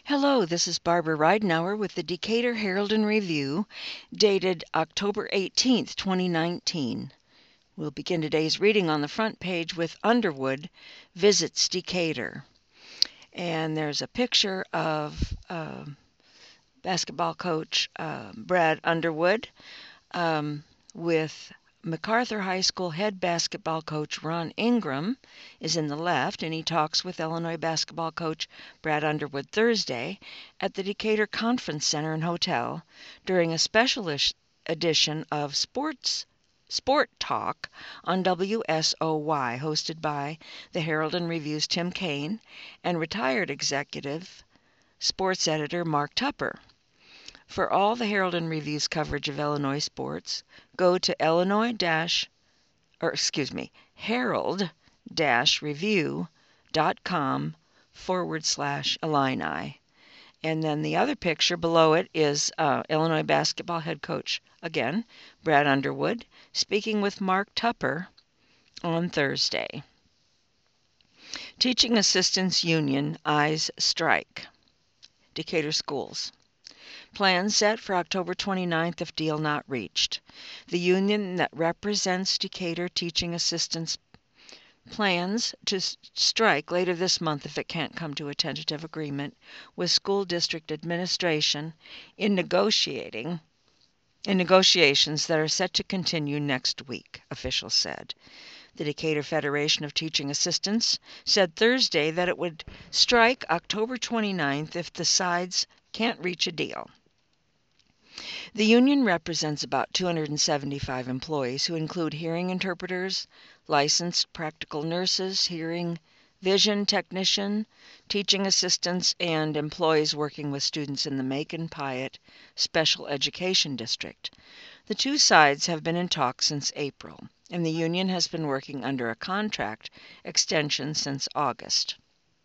Hello, this is Barbara Ridenour with the Decatur Herald and Review, dated October 18th, 2019. We'll begin today's reading on the front page with Underwood Visits Decatur. And there's a picture of basketball coach Brad Underwood with MacArthur High School head basketball coach Ron Ingram is in the left, and he talks with Illinois basketball coach Brad Underwood Thursday at the Decatur Conference Center and Hotel during a special edition of Sport Talk on WSOY, hosted by the Herald and Review's Tim Kaine and retired executive sports editor Mark Tupper. For all the Herald and Review's coverage of Illinois sports, go to herald-review.com/Illini. And then the other picture below it is Illinois basketball head coach, again, Brad Underwood, speaking with Mark Tupper on Thursday. Teaching Assistants Union eyes strike. Decatur schools. Plans set for October 29th if deal not reached. The union that represents Decatur teaching assistants plans to strike later this month if it can't come to a tentative agreement with school district administration in negotiations that are set to continue next week, officials said. The Decatur Federation of Teaching Assistants said Thursday that it would strike October 29th if the sides can't reach a deal. The union represents about 275 employees who include hearing interpreters, licensed practical nurses, hearing vision technician, teaching assistants, and employees working with students in the Macon Piatt Special Education District. The two sides have been in talks since April, and the union has been working under a contract extension since August.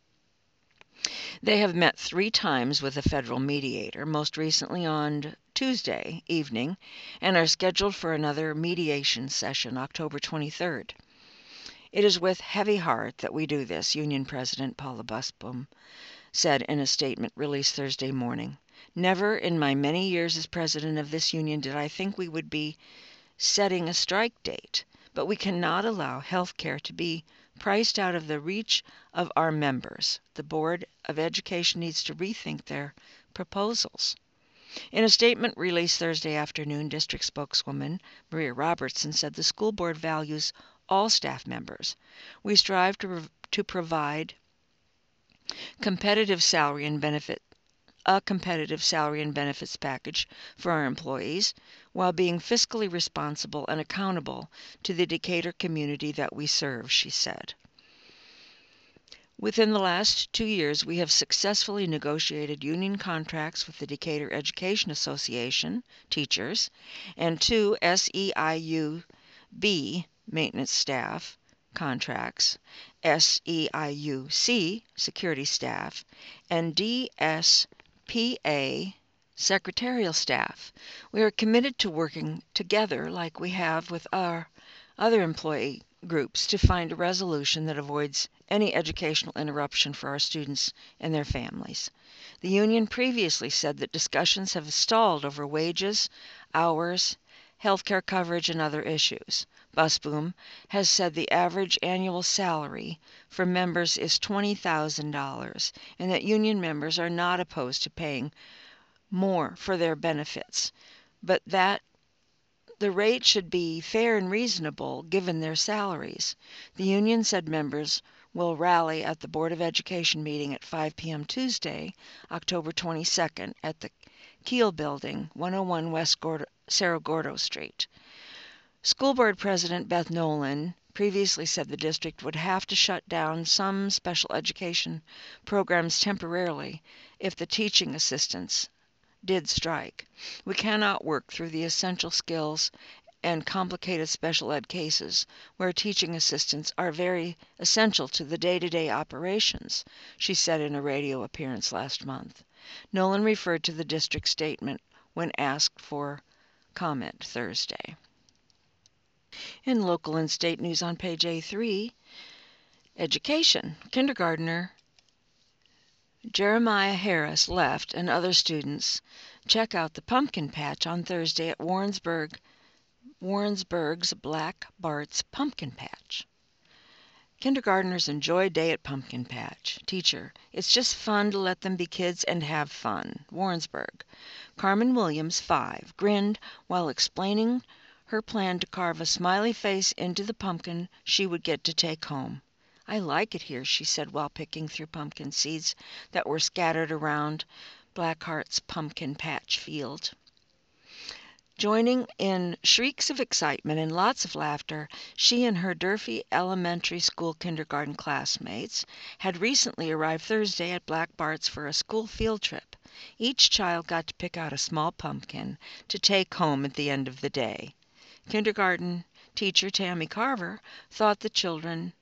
They have met 3 times with a federal mediator, most recently on Tuesday evening, and are scheduled for another mediation session October 23rd. It is with heavy heart that we do this, Union President Paula Busboom said in a statement released Thursday morning. Never in my many years as president of this union did I think we would be setting a strike date, but we cannot allow health care to be priced out of the reach of our members. The Board of Education needs to rethink their proposals. In a statement released Thursday afternoon, district spokeswoman Maria Robertson said the school board values all staff members. We strive to provide a competitive salary and benefits package for our employees while being fiscally responsible and accountable to the Decatur community that we serve, she said. Within the last 2 years, we have successfully negotiated union contracts with the Decatur Education Association, teachers, and 2 SEIU-B maintenance staff contracts, SEIU-C security staff, and DSPA secretarial staff. We are committed to working together like we have with our other employee groups to find a resolution that avoids any educational interruption for our students and their families. The union previously said that discussions have stalled over wages, hours, health care coverage, and other issues. Busboom has said the average annual salary for members is $20,000 and that union members are not opposed to paying more for their benefits, but that the rate should be fair and reasonable given their salaries. The union said members will rally at the Board of Education meeting at 5 p.m. Tuesday, October 22nd at the Keel Building, 101 West Cerro Gordo Street. School Board President Beth Nolan previously said the district would have to shut down some special education programs temporarily if the teaching assistants did strike. We cannot work through the essential skills and complicated special ed cases where teaching assistants are very essential to the day-to-day operations, she said in a radio appearance last month. Nolan referred to the district statement when asked for comment Thursday. In local and state news on page A3, education, kindergartner Jeremiah Harris left and other students check out the pumpkin patch on Thursday at Warrensburg's Black Bart's Pumpkin Patch. Kindergartners enjoy day at pumpkin patch. Teacher, it's just fun to let them be kids and have fun. Warrensburg. Carmen Williams, 5, grinned while explaining her plan to carve a smiley face into the pumpkin she would get to take home. I like it here, she said while picking through pumpkin seeds that were scattered around Blackheart's pumpkin patch field. Joining in shrieks of excitement and lots of laughter, she and her Durfee Elementary School kindergarten classmates had recently arrived Thursday at Black Bart's for a school field trip. Each child got to pick out a small pumpkin to take home at the end of the day. Kindergarten teacher Tammy Carver taught the children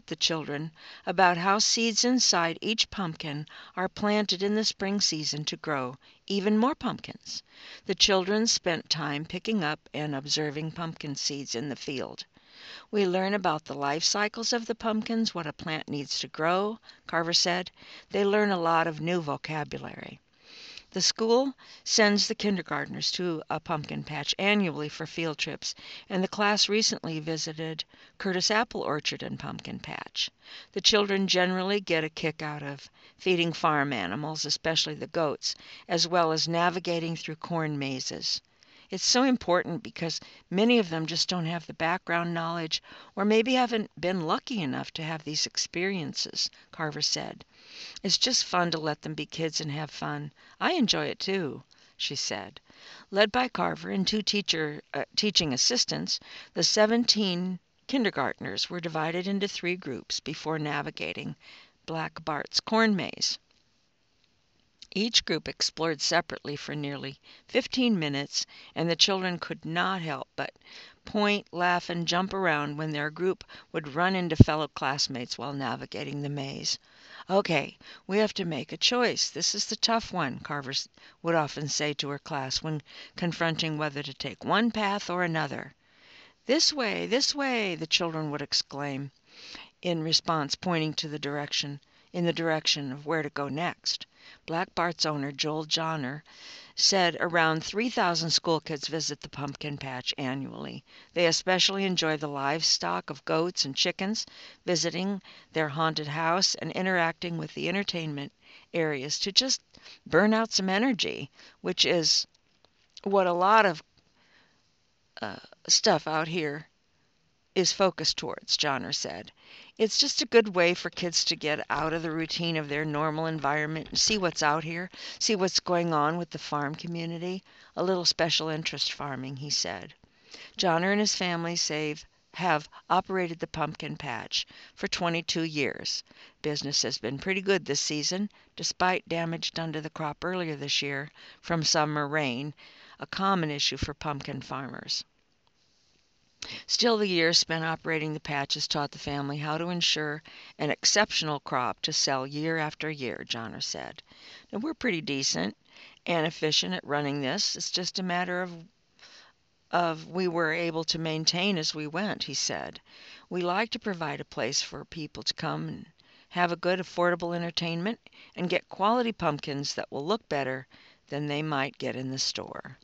about how seeds inside each pumpkin are planted in the spring season to grow even more pumpkins. The children spent time picking up and observing pumpkin seeds in the field. We learn about the life cycles of the pumpkins, what a plant needs to grow, Carver said. They learn a lot of new vocabulary. The school sends the kindergartners to a pumpkin patch annually for field trips, and the class recently visited Curtis Apple Orchard and Pumpkin Patch. The children generally get a kick out of feeding farm animals, especially the goats, as well as navigating through corn mazes. It's so important because many of them just don't have the background knowledge or maybe haven't been lucky enough to have these experiences, Carver said. It's just fun to let them be kids and have fun. I enjoy it too, she said. Led by Carver and 2 teaching assistants, the 17 kindergartners were divided into 3 groups before navigating Black Bart's corn maze. Each group explored separately for nearly 15 minutes, and the children could not help but point, laugh, and jump around when their group would run into fellow classmates while navigating the maze. Okay, we have to make a choice. This is the tough one, Carver would often say to her class when confronting whether to take one path or another. This way, the children would exclaim in response, pointing to the direction of where to go next. Black Bart's owner, Joel Johnner, said around 3,000 school kids visit the pumpkin patch annually. They especially enjoy the livestock of goats and chickens, visiting their haunted house and interacting with the entertainment areas to just burn out some energy, which is what a lot of stuff out here is focused towards, Johnner said. It's just a good way for kids to get out of the routine of their normal environment and see what's out here, see what's going on with the farm community. A little special interest farming, he said. Johnner and his family have operated the pumpkin patch for 22 years. Business has been pretty good this season, despite damage done to the crop earlier this year from summer rain, a common issue for pumpkin farmers. Still, the years spent operating the patch has taught the family how to ensure an exceptional crop to sell year after year, Johnner said. And we're pretty decent and efficient at running this. It's just a matter of we were able to maintain as we went, he said. We like to provide a place for people to come and have a good, affordable entertainment and get quality pumpkins that will look better than they might get in the store.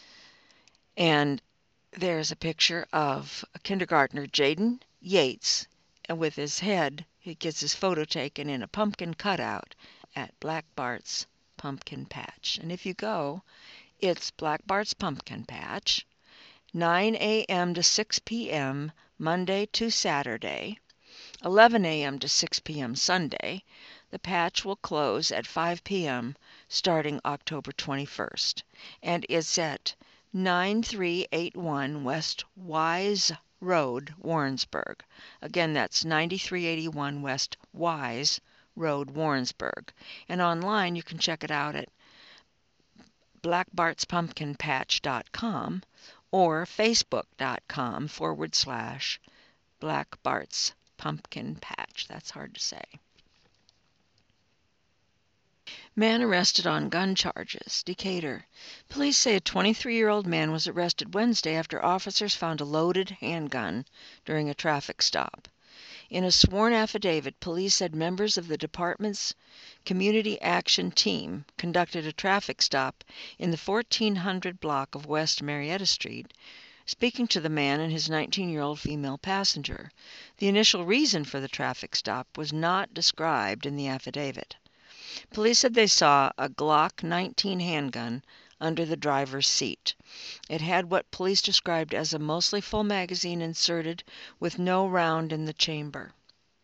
And there's a picture of a kindergartner, Jaden Yates, and with his head, he gets his photo taken in a pumpkin cutout at Black Bart's Pumpkin Patch. And if you go, it's Black Bart's Pumpkin Patch, 9 a.m. to 6 p.m. Monday to Saturday, 11 a.m. to 6 p.m. Sunday. The patch will close at 5 p.m. starting October 21st, and it's at 9381 West Wise Road, Warrensburg. Again, that's 9381 West Wise Road, Warrensburg. And online, you can check it out at blackbartspumpkinpatch.com or facebook.com/Black Bart's Pumpkin Patch. That's hard to say. Man arrested on gun charges. Decatur. Police say a 23-year-old man was arrested Wednesday after officers found a loaded handgun during a traffic stop. In a sworn affidavit, police said members of the department's community action team conducted a traffic stop in the 1400 block of West Marietta Street, speaking to the man and his 19-year-old female passenger. The initial reason for the traffic stop was not described in the affidavit. Police said they saw a Glock 19 handgun under the driver's seat. It had what police described as a mostly full magazine inserted with no round in the chamber.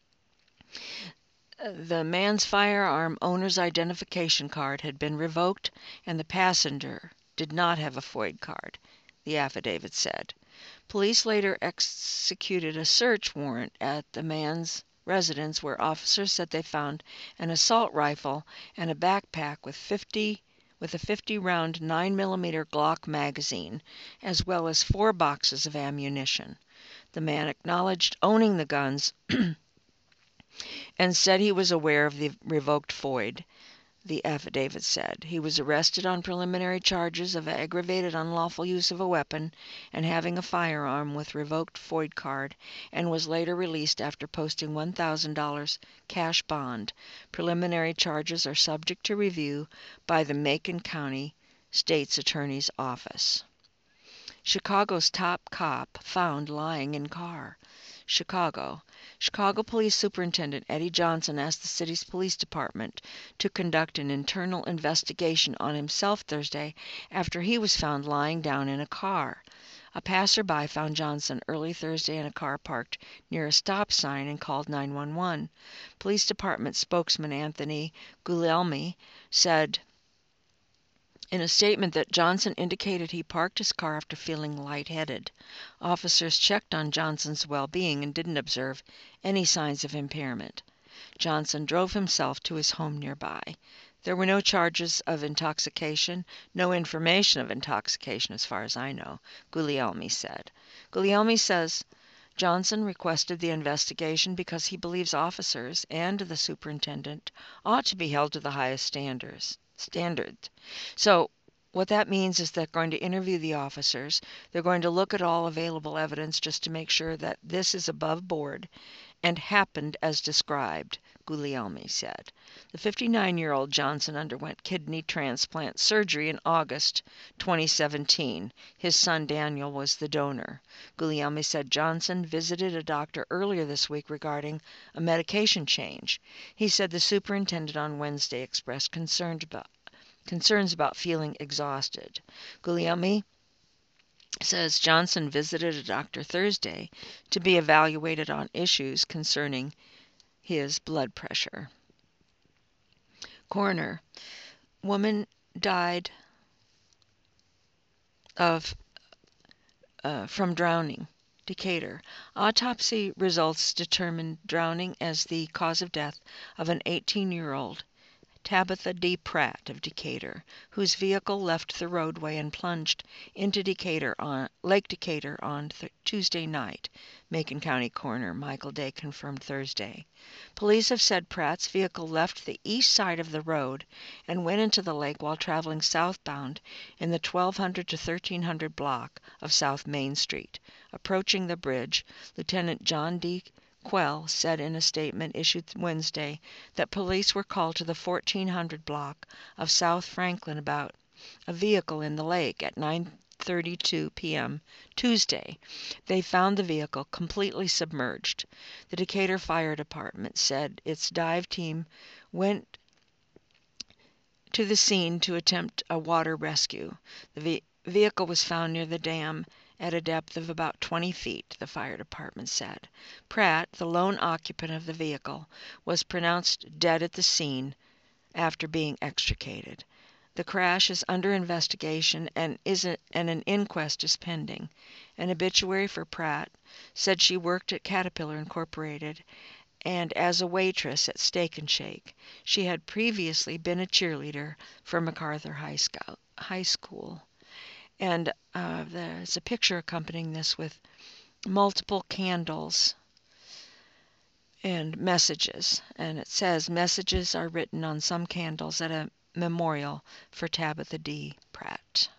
The man's firearm owner's identification card had been revoked, and the passenger did not have a FOID card, the affidavit said. Police later executed a search warrant at the man's residence, where officers said they found an assault rifle and a backpack with a 50-round 9mm Glock magazine, as well as 4 boxes of ammunition. The man acknowledged owning the guns and said he was aware of the revoked FOID, the affidavit said. He was arrested on preliminary charges of aggravated unlawful use of a weapon and having a firearm with revoked FOID card, and was later released after posting $1,000 cash bond. Preliminary charges are subject to review by the Macon County State's Attorney's Office. Chicago's top cop found lying in car. Chicago Police Superintendent Eddie Johnson asked the city's police department to conduct an internal investigation on himself Thursday after he was found lying down in a car. A passerby found Johnson early Thursday in a car parked near a stop sign and called 911. Police Department spokesman Anthony Guglielmi said in a statement that Johnson indicated he parked his car after feeling lightheaded. Officers checked on Johnson's well-being and didn't observe any signs of impairment. Johnson drove himself to his home nearby. There were no charges of intoxication, no information of intoxication as far as I know, Guglielmi said. Guglielmi says Johnson requested the investigation because he believes officers and the superintendent ought to be held to the highest standards. So what that means is they're going to interview the officers. They're going to look at all available evidence just to make sure that this is above board and happened as described, Guglielmi said. The 59-year-old Johnson underwent kidney transplant surgery in August 2017. His son Daniel was the donor. Guglielmi said Johnson visited a doctor earlier this week regarding a medication change. He said the superintendent on Wednesday expressed concerns about feeling exhausted. Guglielmi says Johnson visited a doctor Thursday to be evaluated on issues concerning his blood pressure. Coroner. Woman died from drowning. Decatur. Autopsy results determined drowning as the cause of death of an 18-year-old Tabitha D. Pratt of Decatur, whose vehicle left the roadway and plunged into Lake Decatur on Tuesday night, Macon County Coroner Michael Day confirmed Thursday. Police have said Pratt's vehicle left the east side of the road and went into the lake while traveling southbound in the 1200 to 1300 block of South Main Street. Approaching the bridge, Lieutenant John D. Quell said in a statement issued Wednesday that police were called to the 1400 block of South Franklin about a vehicle in the lake at 9:32 p.m. Tuesday. They found the vehicle completely submerged. The Decatur Fire Department said its dive team went to the scene to attempt a water rescue. The vehicle was found near the dam at a depth of about 20 feet, the fire department said. Pratt, the lone occupant of the vehicle, was pronounced dead at the scene after being extricated. The crash is under investigation and an inquest is pending. An obituary for Pratt said she worked at Caterpillar Incorporated and as a waitress at Steak and Shake. She had previously been a cheerleader for MacArthur High School. And there's a picture accompanying this with multiple candles and messages. And it says, messages are written on some candles at a memorial for Tabitha D. Pratt.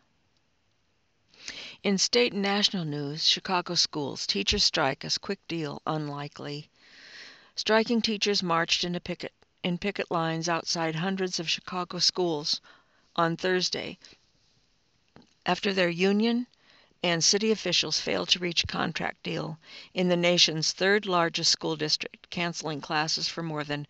In state and national news, Chicago schools, teachers strike as quick deal unlikely. Striking teachers marched in picket lines outside hundreds of Chicago schools on Thursday after their union and city officials failed to reach a contract deal in the nation's third largest school district, canceling classes for more than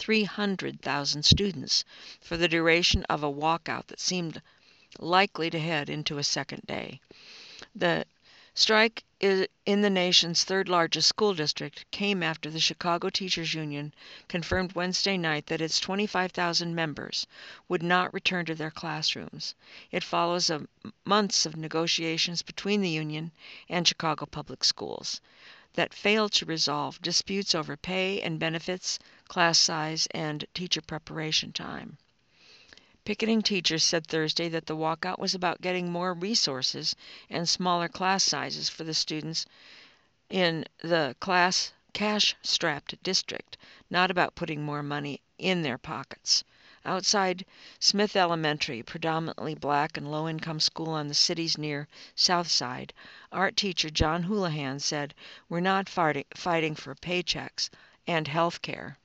300,000 students for the duration of a walkout that seemed likely to head into a second day. The strike in the nation's third largest school district came after the Chicago Teachers Union confirmed Wednesday night that its 25,000 members would not return to their classrooms. It follows months of negotiations between the union and Chicago Public Schools that failed to resolve disputes over pay and benefits, class size, and teacher preparation time. Picketing teachers said Thursday that the walkout was about getting more resources and smaller class sizes for the students in the cash-strapped district, not about putting more money in their pockets. Outside Smith Elementary, predominantly black and low-income school on the city's near South Side, art teacher John Houlihan said, "We're not fighting for paychecks and health care.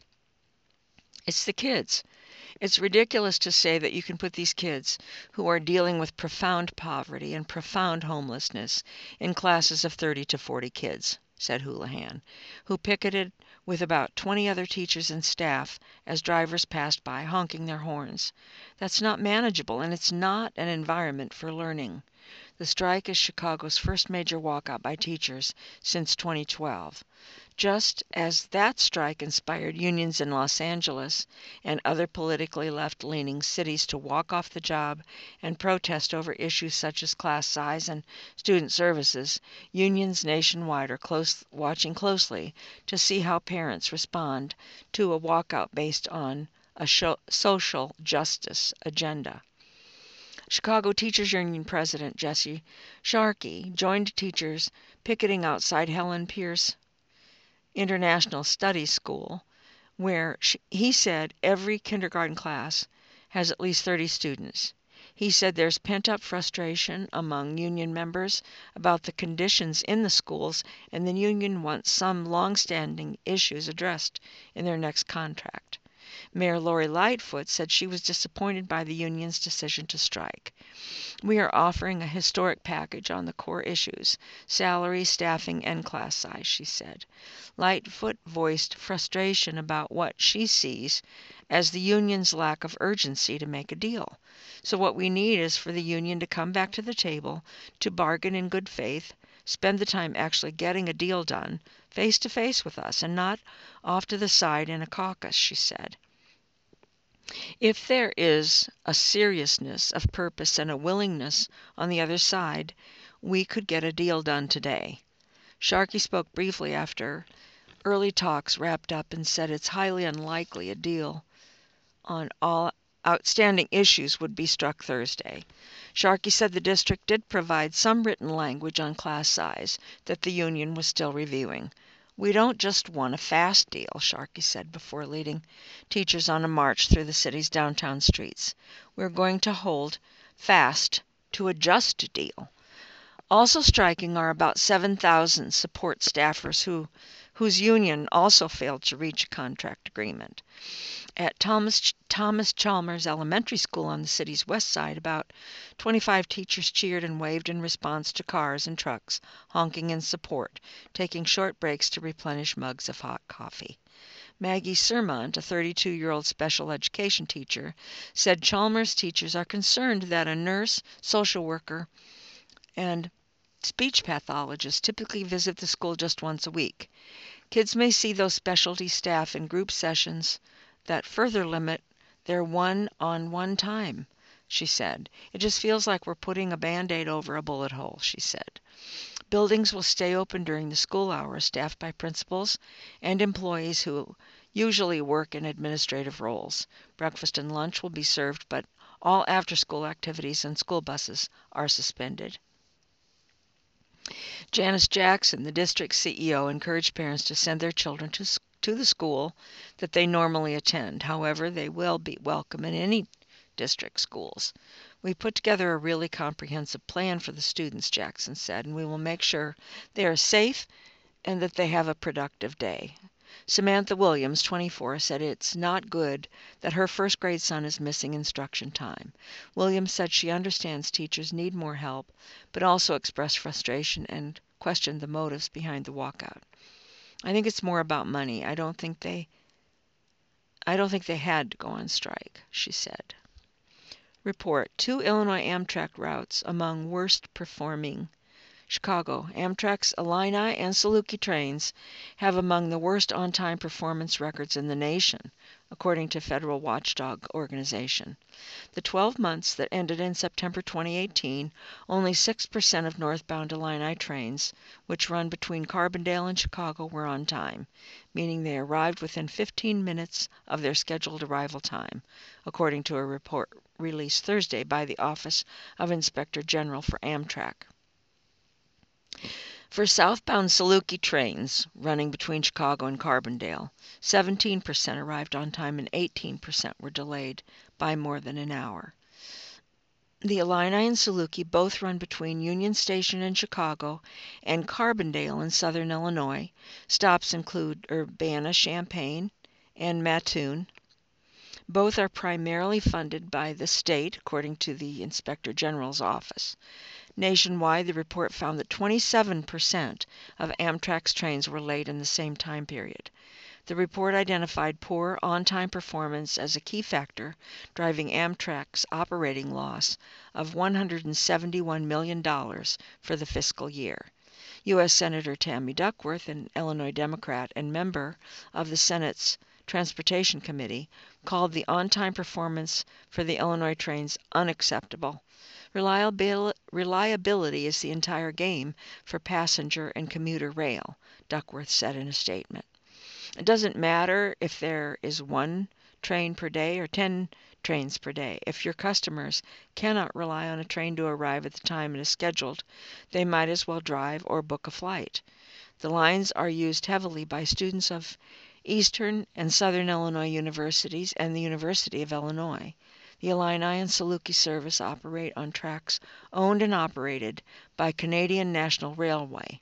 It's the kids. It's ridiculous to say that you can put these kids, who are dealing with profound poverty and profound homelessness, in classes of 30 to 40 kids," said Houlihan, who picketed with about 20 other teachers and staff as drivers passed by honking their horns. "That's not manageable, and it's not an environment for learning." The strike is Chicago's first major walkout by teachers since 2012. Just as that strike inspired unions in Los Angeles and other politically left-leaning cities to walk off the job and protest over issues such as class size and student services, unions nationwide are watching closely to see how parents respond to a walkout based on a social justice agenda. Chicago Teachers Union President Jesse Sharkey joined teachers picketing outside Helen Pierce International Studies School, where he said every kindergarten class has at least 30 students. He said there's pent-up frustration among union members about the conditions in the schools, and the union wants some long-standing issues addressed in their next contract. Mayor Lori Lightfoot said she was disappointed by the union's decision to strike. "We are offering a historic package on the core issues, salary, staffing, and class size," she said. Lightfoot voiced frustration about what she sees as the union's lack of urgency to make a deal. "So what we need is for the union to come back to the table, to bargain in good faith, spend the time actually getting a deal done, face to face with us, and not off to the side in a caucus," she said. "If there is a seriousness of purpose and a willingness on the other side, we could get a deal done today." Sharkey spoke briefly after early talks wrapped up and said it's highly unlikely a deal on all outstanding issues would be struck Thursday. Sharkey said the district did provide some written language on class size that the union was still reviewing. "We don't just want a fast deal," Sharkey said before leading teachers on a march through the city's downtown streets. "We're going to hold fast to a just deal." Also striking are about 7,000 support staffers whose union also failed to reach a contract agreement. At Thomas Chalmers Elementary School on the city's west side, about 25 teachers cheered and waved in response to cars and trucks honking in support, taking short breaks to replenish mugs of hot coffee. Maggie Sermont, a 32-year-old special education teacher, said Chalmers teachers are concerned that a nurse, social worker, and speech pathologist typically visit the school just once a week. Kids may see those specialty staff in group sessions that further limit their one-on-one time, she said. "It just feels like we're putting a Band-Aid over a bullet hole," she said. Buildings will stay open during the school hours, staffed by principals and employees who usually work in administrative roles. Breakfast and lunch will be served, but all after-school activities and school buses are suspended. Janice Jackson, the district CEO, encouraged parents to send their children to the school that they normally attend. However, they will be welcome in any district schools. "We put together a really comprehensive plan for the students," Jackson said, "and we will make sure they are safe and that they have a productive day." Samantha Williams, 24, said it's not good that her first-grade son is missing instruction time. Williams said she understands teachers need more help, but also expressed frustration and questioned the motives behind the walkout. I think it's more about money. I don't think they had to go on strike, she said. Report: 2 Illinois Amtrak routes among worst performing. Chicago: Amtrak's Illini and Saluki trains have among the worst on-time performance records in the nation, according to federal watchdog organization. The 12 months that ended in September 2018, only 6% of northbound Illini trains, which run between Carbondale and Chicago, were on time, meaning they arrived within 15 minutes of their scheduled arrival time, according to a report released Thursday by the Office of Inspector General for Amtrak. For southbound Saluki trains running between Chicago and Carbondale, 17% arrived on time and 18% were delayed by more than an hour. The Illini and Saluki both run between Union Station in Chicago and Carbondale in southern Illinois. Stops include Urbana-Champaign and Mattoon. Both are primarily funded by the state, according to the Inspector General's office. Nationwide, the report found that 27% of Amtrak's trains were late in the same time period. The report identified poor on-time performance as a key factor driving Amtrak's operating loss of $171 million for the fiscal year. U.S. Senator Tammy Duckworth, an Illinois Democrat and member of the Senate's Transportation Committee, called the on-time performance for the Illinois trains unacceptable. Reliability is the entire game for passenger and commuter rail, Duckworth said in a statement. It doesn't matter if there is 1 train per day or 10 trains per day. If your customers cannot rely on a train to arrive at the time it is scheduled, they might as well drive or book a flight. The lines are used heavily by students of Eastern and Southern Illinois universities and the University of Illinois. The Illini and Saluki service operate on tracks owned and operated by Canadian National Railway.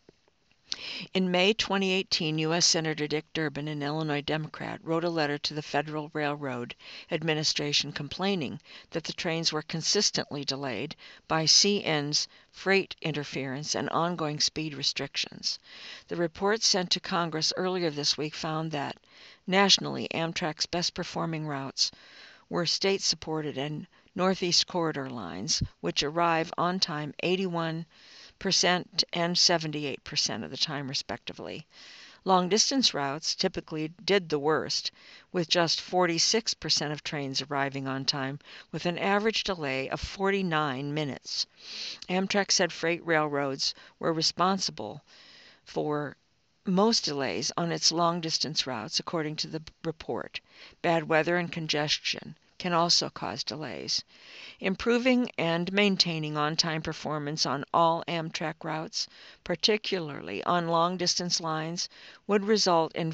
In May 2018, U.S. Senator Dick Durbin, an Illinois Democrat, wrote a letter to the Federal Railroad Administration complaining that the trains were consistently delayed by CN's freight interference and ongoing speed restrictions. The report sent to Congress earlier this week found that, nationally, Amtrak's best-performing routes were state-supported and Northeast Corridor lines, which arrive on time 81% and 78% of the time, respectively. Long-distance routes typically did the worst, with just 46% of trains arriving on time, with an average delay of 49 minutes. Amtrak said freight railroads were responsible for most delays on its long-distance routes, according to the report. Bad weather and congestion can also cause delays. Improving and maintaining on-time performance on all Amtrak routes, particularly on long-distance lines, would result in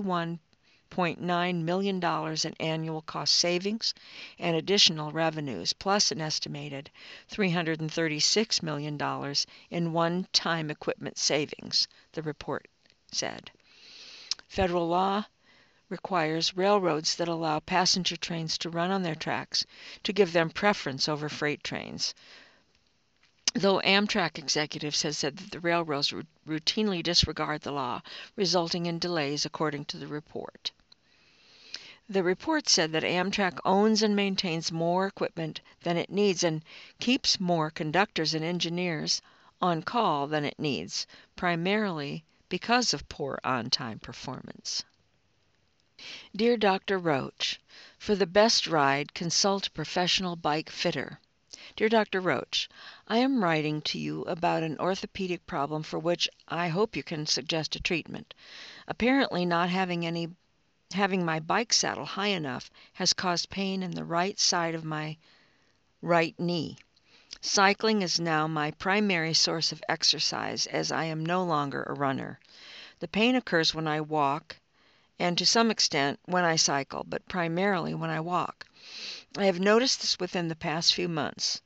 $41.9 million in annual cost savings and additional revenues, plus an estimated $336 million in one-time equipment savings, the report said. Federal law requires railroads that allow passenger trains to run on their tracks to give them preference over freight trains, though Amtrak executives have said that the railroads routinely disregard the law, resulting in delays, according to the report. The report said that Amtrak owns and maintains more equipment than it needs and keeps more conductors and engineers on call than it needs, primarily because of poor on-time performance. Dear Dr. Roach, for the best ride, consult a professional bike fitter. Dear Dr. Roach, I am writing to you about an orthopedic problem for which I hope you can suggest a treatment. Apparently not having my bike saddle high enough has caused pain in the right side of my right knee. Cycling is now my primary source of exercise as I am no longer a runner. The pain occurs when I walk and to some extent when I cycle, but primarily when I walk. I have noticed this within the past few months.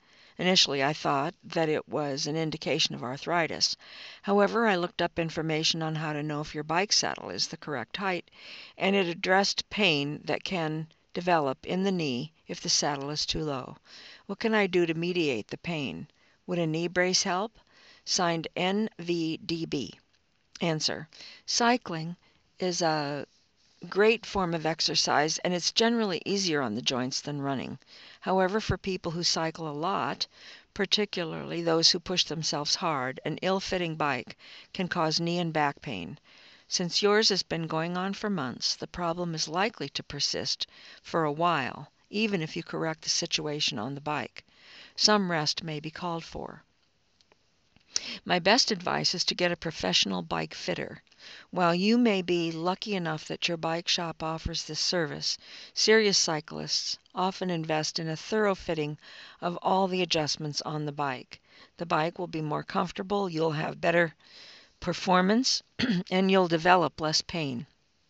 Initially, I thought that it was an indication of arthritis. However, I looked up information on how to know if your bike saddle is the correct height, and it addressed pain that can develop in the knee if the saddle is too low. What can I do to mediate the pain? Would a knee brace help? Signed NVDB. Answer: cycling is a great form of exercise, and it's generally easier on the joints than running. However, for people who cycle a lot, particularly those who push themselves hard, an ill-fitting bike can cause knee and back pain. Since yours has been going on for months, the problem is likely to persist for a while, even if you correct the situation on the bike. Some rest may be called for. My best advice is to get a professional bike fitter. While you may be lucky enough that your bike shop offers this service, serious cyclists often invest in a thorough fitting of all the adjustments on the bike. The bike will be more comfortable, you'll have better performance, and you'll develop less pain.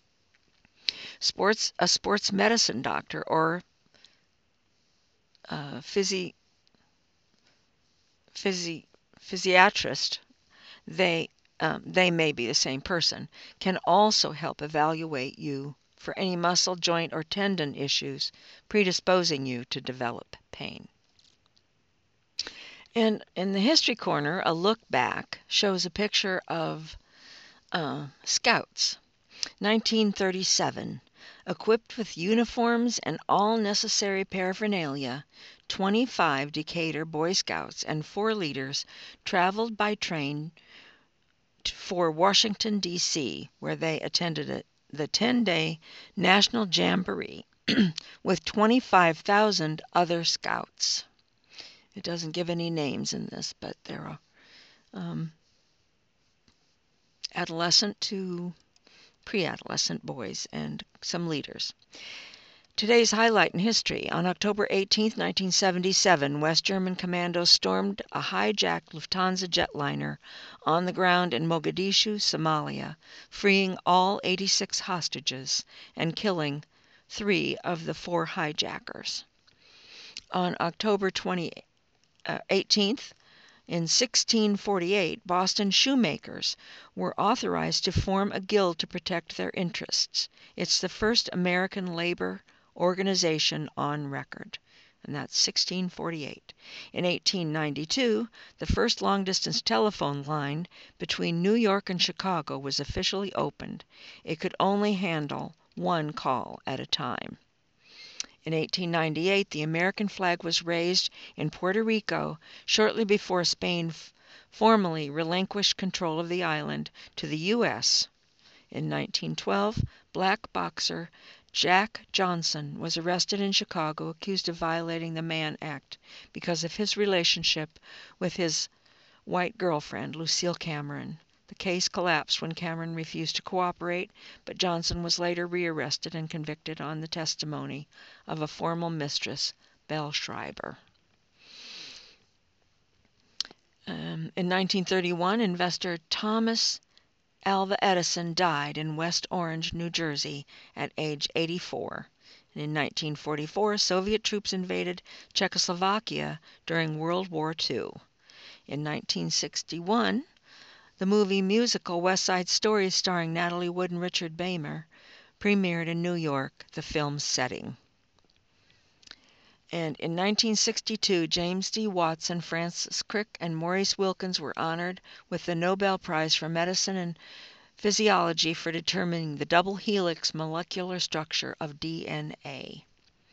A sports medicine doctor or physiatrist, they may be the same person, can also help evaluate you for any muscle, joint, or tendon issues predisposing you to develop pain. And in the History Corner, a look back shows a picture of Scouts, 1937. Equipped with uniforms and all necessary paraphernalia, 25 Decatur Boy Scouts and 4 leaders traveled by train for Washington, D.C., where they attended the 10-day National Jamboree with 25,000 other Scouts. It doesn't give any names in this, but there are adolescent to pre-adolescent boys and some leaders. Today's highlight in history: on October 18, 1977, West German commandos stormed a hijacked Lufthansa jetliner on the ground in Mogadishu, Somalia, freeing all 86 hostages and killing 3 of the 4 hijackers. On October 18th, in 1648, Boston shoemakers were authorized to form a guild to protect their interests. It's the first American labor organization on record, and that's 1648. In 1892, the first long-distance telephone line between New York and Chicago was officially opened. It could only handle 1 call at a time. In 1898, the American flag was raised in Puerto Rico shortly before Spain formally relinquished control of the island to the U.S. In 1912, black boxer Jack Johnson was arrested in Chicago, accused of violating the Mann Act because of his relationship with his white girlfriend, Lucille Cameron. The case collapsed when Cameron refused to cooperate, but Johnson was later rearrested and convicted on the testimony of a former mistress, Belle Schreiber. In 1931, investor Thomas Alva Edison died in West Orange, New Jersey, at age 84. And in 1944, Soviet troops invaded Czechoslovakia during World War II. In 1961, the movie musical West Side Story, starring Natalie Wood and Richard Beymer, premiered in New York, the film's setting. And in 1962, James D. Watson, Francis Crick, and Maurice Wilkins were honored with the Nobel Prize for Medicine and Physiology for determining the double helix molecular structure of DNA.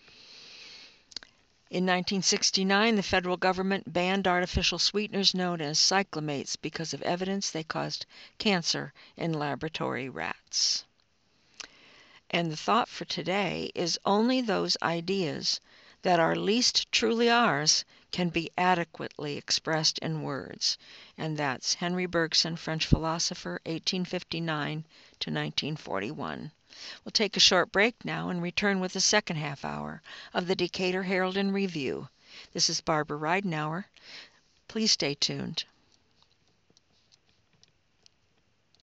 In 1969, the federal government banned artificial sweeteners known as cyclamates because of evidence they caused cancer in laboratory rats. And the thought for today is only those ideas that are least truly ours can be adequately expressed in words. And that's Henry Bergson, French philosopher, 1859 to 1941. We'll take a short break now and return with the second half hour of the Decatur Herald in Review. This is Barbara Ridenour. Please stay tuned.